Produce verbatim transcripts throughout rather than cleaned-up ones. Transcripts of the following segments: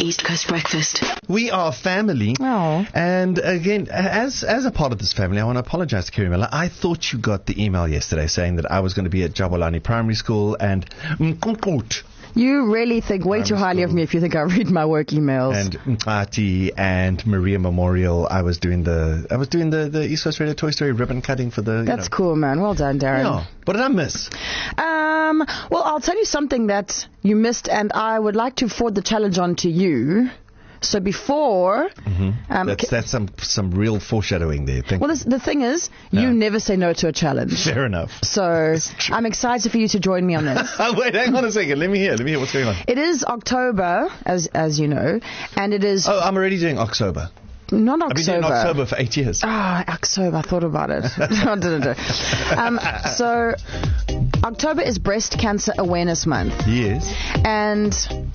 East Coast Breakfast. We are family. Oh. And again, as as a part of this family, I want to apologize to Kerry Miller. I thought you got the email yesterday saying that I was going to be at Jabulani Primary School and Mkunkut. You really think way too highly of me if you think I read my work emails. And Mkati and Maria Memorial. I was doing the I was doing the, the East Coast Radio Toy Story ribbon cutting for the. That's you know. cool, man. Well done, Darren. Yeah. What did I miss? Um. Well, I'll tell you something that you missed, and I would like to forward the challenge on to you. So before, Mm-hmm. um, that's that's some some real foreshadowing there. Thank well, this, the thing is, you Yeah. never say no to a challenge. Fair enough. So I'm excited for you to join me on this. Oh, wait, hang on a second. Let me hear. Let me hear what's going on. It is October, as as you know, and it is Oh, I'm already doing October. not I've been doing October. October for eight years. Ah, October. I thought about it. I didn't do. Um, so October is Breast Cancer Awareness Month, Yes. and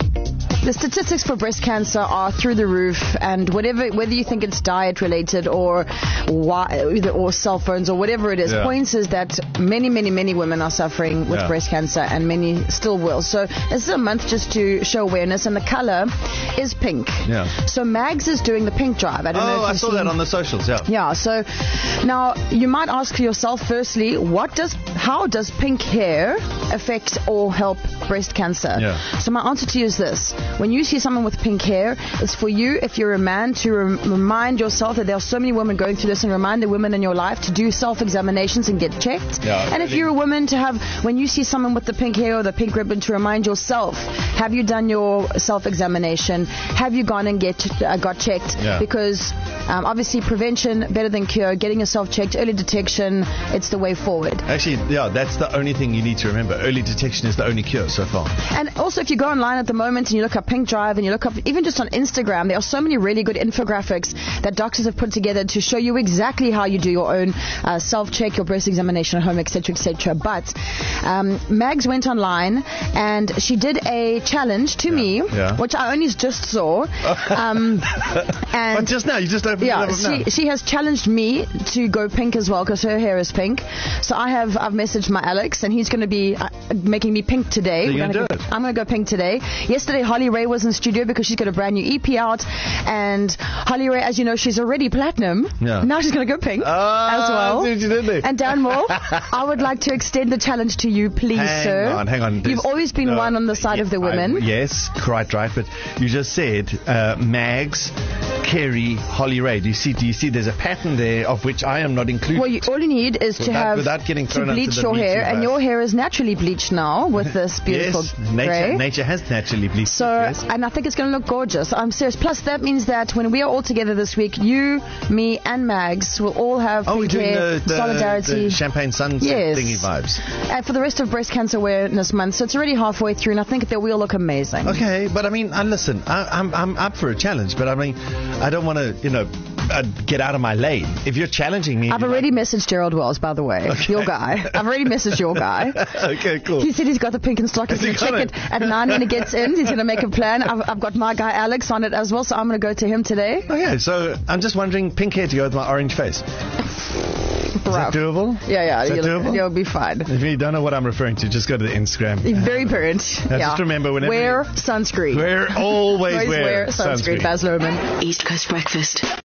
the statistics for breast cancer are through the roof, and whatever, whether you think it's diet related or why, or cell phones or whatever it is, Yeah. points is that many, many, many women are suffering with Yeah. breast cancer, and many still will. So this is a month just to show awareness, and the color is pink. Yeah. So Mags is doing the pink drive. I don't know Oh, if I you've saw seen that on the socials. Yeah. yeah, so now you might ask yourself firstly, what does how does pink hair affect or help breast cancer? Yeah. So my answer to you is this. When you see someone with pink hair, it's for you, if you're a man, to rem- remind yourself that there are so many women going through this, and remind the women in your life to do self-examinations and get checked. Yeah, and if really. you're a woman, to have, when you see someone with the pink hair or the pink ribbon, to remind yourself, have you done your self-examination? Have you gone and get uh, got checked? Yeah. Because um, obviously prevention better than cure. Getting yourself checked, early detection, it's the way forward. Actually, yeah, that's the only thing you need to remember. Early detection is the only cure so far. And also, if you go online at the moment and you look up Pink Drive and you look up, even just on Instagram, there are so many really good infographics that doctors have put together to show you exactly how you do your own uh, self-check, your breast examination at home, et cetera, et cetera. But um, Mags went online and she did a challenge to Yeah, me, yeah. which I only just saw. Um, and But just now, you just opened yeah, it up she now. she has challenged me to go pink as well because her hair is pink. So I have I've messaged my Alex and he's going to be uh, making me pink today. So you're We're gonna gonna do go- it? I'm going to go pink today. Yesterday, Holly Ray was in studio because she's got a brand new E P out, and Holly Ray, as you know, she's already platinum. Yeah. Now she's going to go pink Ah, as well. I see what you did there. And Dan Moore, I would like to extend the challenge to you, please, Hang sir. on, hang on. You've There's- always been no, one on the side yeah, of the I- women. yes, quite right. But you just said uh, Mags, Kerry, Holly Ray. Do you see? Do you see? There's a pattern there of which I am not included. Well, you, all you need is to Without- have without getting to thrown onto bleach the your hair, bleaching and bus. your hair is naturally bleached now with this beautiful yes, nature, grey. nature has naturally bleached. So, it, yes. and I think it's going to look gorgeous. I'm serious. Plus, that means that when we are all together this week, you, me, and Mags will all have Oh, we're pink doing hair, the, the, solidarity. the champagne sunset Yes. thingy vibes. And for the rest of Breast Cancer Awareness Month, so it's already halfway through, and I think that we'll look amazing. Okay, but I mean, uh, listen, I, I'm I'm up for a challenge, but I mean, I don't want to, you know, uh, get out of my lane. If you're challenging me, I've you're already like, messaged Gerald Wells, by the way, your guy. I've already messaged your guy. okay, cool. He said he's got the pink in stock. He's Has going he to check got it it? at nine when he gets in. He's going to make a plan. I've, I've got my guy Alex on it as well, so I'm going to go to him today. Okay, so I'm just wondering, pink hair to go with my orange face. Is that doable? Yeah, yeah. Is that You'll, doable? you'll be fine. If you don't know what I'm referring to, just go to the Instagram. Very burnt. Now, yeah. just remember, whenever wear you- sunscreen. Wear always, Always wear, wear sunscreen. Baz Luhrmann. East Coast Breakfast.